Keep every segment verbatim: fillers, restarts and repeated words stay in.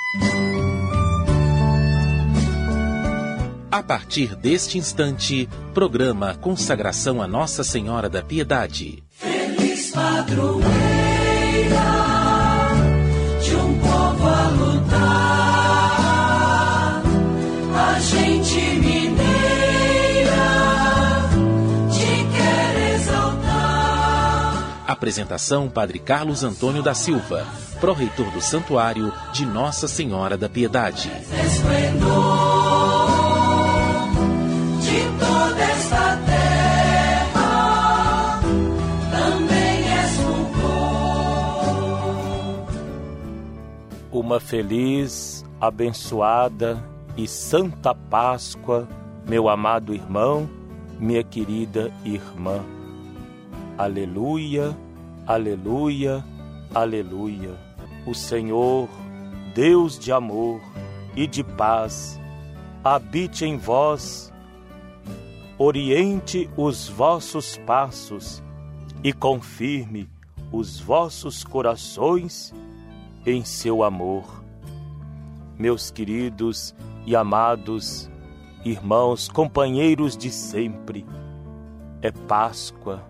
A partir deste instante, programa Consagração a Nossa Senhora da Piedade. Feliz padroeira de um povo a lutar, a gente mineira te quer exaltar. Apresentação: Padre Carlos Antônio da Silva, pró-reitor do Santuário de Nossa Senhora da Piedade. Uma feliz, abençoada e santa Páscoa, meu amado irmão, minha querida irmã. Aleluia, aleluia, aleluia. O Senhor, Deus de amor e de paz, habite em vós, oriente os vossos passos e confirme os vossos corações em seu amor. Meus queridos e amados irmãos, companheiros de sempre, é Páscoa,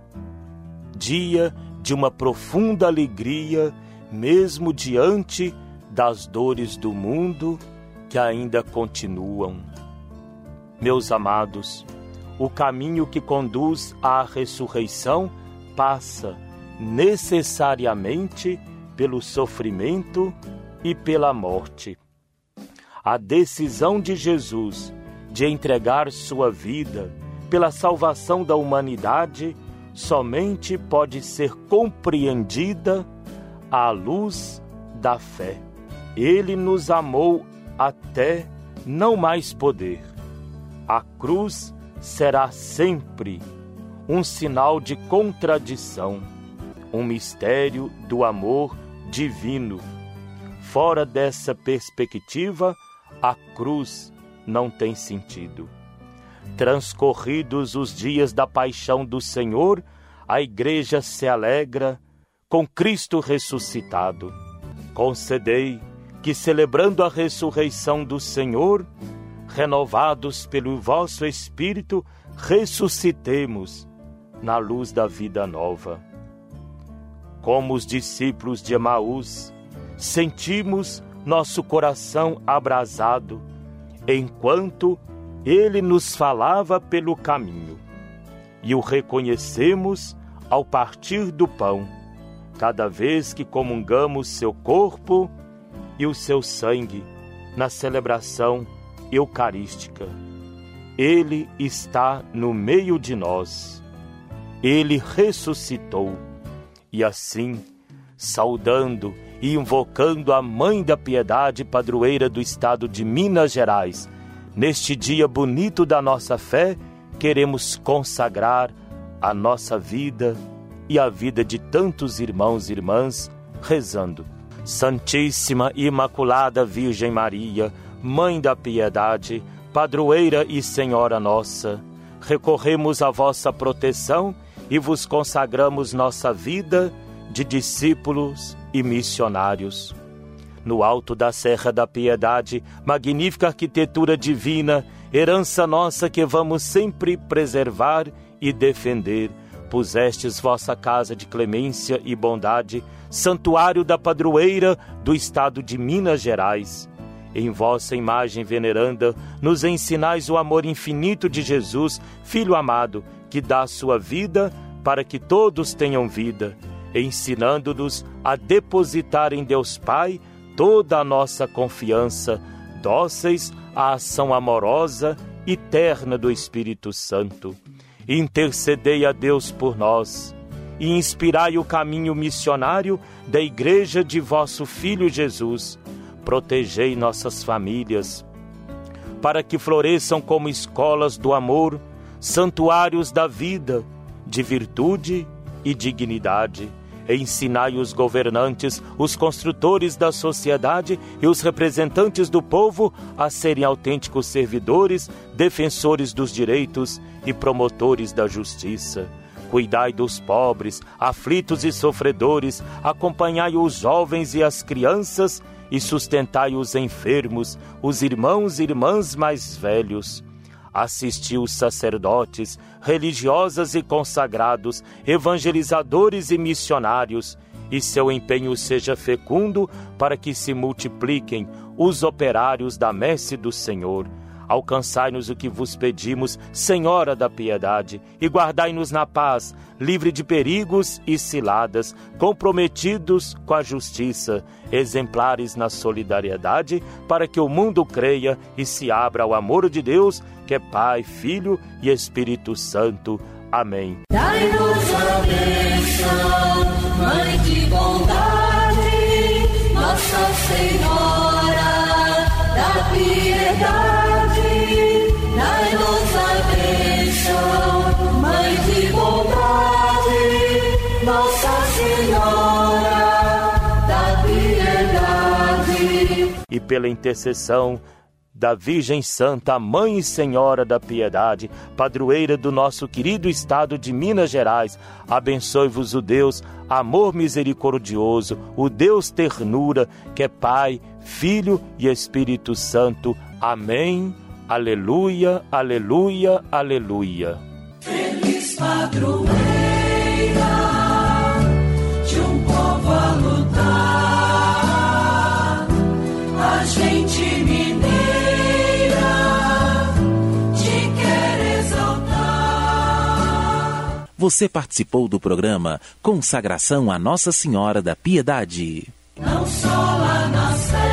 dia de uma profunda alegria, mesmo diante das dores do mundo que ainda continuam. Meus amados, o caminho que conduz à ressurreição passa necessariamente pelo sofrimento e pela morte. A decisão de Jesus de entregar sua vida pela salvação da humanidade somente pode ser compreendida à luz da fé. Ele nos amou até não mais poder. A cruz será sempre um sinal de contradição, um mistério do amor divino. Fora dessa perspectiva, a cruz não tem sentido. Transcorridos os dias da paixão do Senhor, a Igreja se alegra com Cristo ressuscitado. Concedei que, celebrando a ressurreição do Senhor, renovados pelo vosso Espírito, ressuscitemos na luz da vida nova. Como os discípulos de Emaús, sentimos nosso coração abrasado, enquanto ele nos falava pelo caminho, e o reconhecemos ao partir do pão, cada vez que comungamos seu corpo e o seu sangue na celebração eucarística. Ele está no meio de nós. Ele ressuscitou. E assim, saudando e invocando a Mãe da Piedade, padroeira do estado de Minas Gerais, neste dia bonito da nossa fé, queremos consagrar a nossa vida e a vida de tantos irmãos e irmãs, rezando. Santíssima e Imaculada Virgem Maria, Mãe da Piedade, padroeira e Senhora nossa, recorremos à vossa proteção e vos consagramos nossa vida de discípulos e missionários. No alto da Serra da Piedade, magnífica arquitetura divina, herança nossa que vamos sempre preservar e defender, pusestes vossa casa de clemência e bondade, santuário da padroeira do estado de Minas Gerais. Em vossa imagem veneranda, nos ensinais o amor infinito de Jesus, Filho amado, que dá sua vida para que todos tenham vida, ensinando-nos a depositar em Deus Pai toda a nossa confiança, dóceis à ação amorosa e terna do Espírito Santo. Intercedei a Deus por nós e inspirai o caminho missionário da Igreja de vosso Filho Jesus. Protegei nossas famílias, para que floresçam como escolas do amor, santuários da vida, de virtude e dignidade. Ensinai os governantes, os construtores da sociedade e os representantes do povo a serem autênticos servidores, defensores dos direitos e promotores da justiça. Cuidai dos pobres, aflitos e sofredores, acompanhai os jovens e as crianças e sustentai os enfermos, os irmãos e irmãs mais velhos. Assisti os sacerdotes, religiosas e consagrados, evangelizadores e missionários, e seu empenho seja fecundo para que se multipliquem os operários da messe do Senhor. Alcançai-nos o que vos pedimos, Senhora da piedade, e guardai-nos na paz, livre de perigos e ciladas, comprometidos com a justiça, exemplares na solidariedade, para que o mundo creia e se abra ao amor de Deus, que é Pai, Filho e Espírito Santo. Amém. Dai-nos a bênção, Mãe de bondade, Nossa Senhora da piedade. Dai-nos a bênção, Mãe de bondade, Nossa Senhora da piedade. E pela intercessão da Virgem Santa, Mãe e Senhora da Piedade, padroeira do nosso querido estado de Minas Gerais, abençoe-vos o Deus, amor misericordioso, o Deus ternura, que é Pai, Filho e Espírito Santo. Amém. Aleluia, aleluia, aleluia. Feliz padroeira de um povo a lutar, a gente mineira te quer exaltar. Você participou do programa Consagração a Nossa Senhora da Piedade. Não só lá na Sé